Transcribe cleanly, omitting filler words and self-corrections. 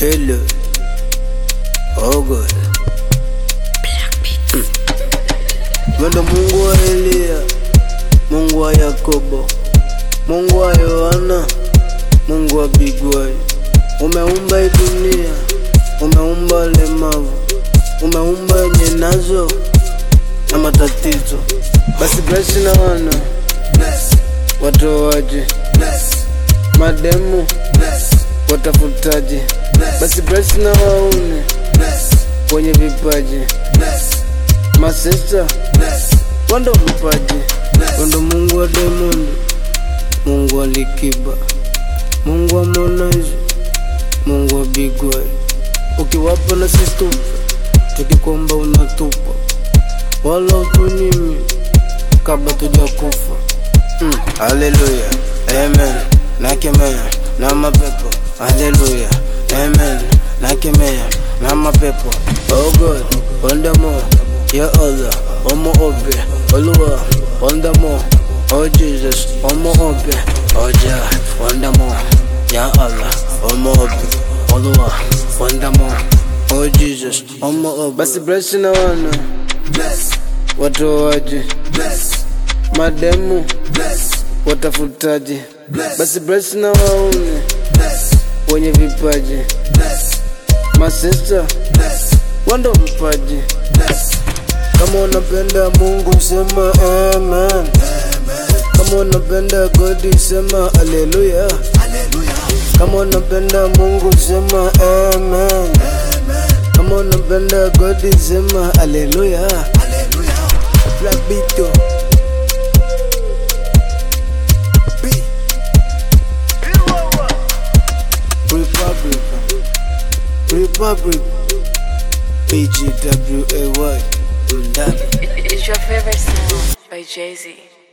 Hello. Oh God. Wendo Mungu wa Elia, Mungu wa Yakobo, Mungu wa Yohana, Mungu wa Bigwai. Umeumba hii dunia, umeumba walemavu, umeumba wenye nazo na matatizo. Basi bless na wana, watoaji, mademu, watafutaji. Basi bless na waune, wenye vipaji, masista, wando vipaji. Wando Mungu wa Diamond, Mungu wa Likiba, Mungu wa Harmonize, Mungu wa Bigwai. Ukiwapa na sistupa, tukikomba unatupa, wala utunyimi kabla tujakufa. Hallelujah, amen. Nakemea na mapepo. Hallelujah, amen. Nakemea na mapepo. Oh God, wonderful, ya Allah, omo ope, Oluwa, wonderful, oh Jesus, omo ope, oh Jah, wonderful, ya Allah, omo ope, Oluwa, wonderful, oh Jesus, omo ope. Basi bless na wana, watoaji, mademu, watafutaji. Basi bless na waune, wenye vipaji, masista, wando vipaji. Kama unapenda Mungu sema amen. Kama unapenda God sema hallelujah. Kama unapenda Mungu sema amen. Kama unapenda God sema hallelujah. Black Beat Republic PGWAY. It's your favorite song by Jay-Z.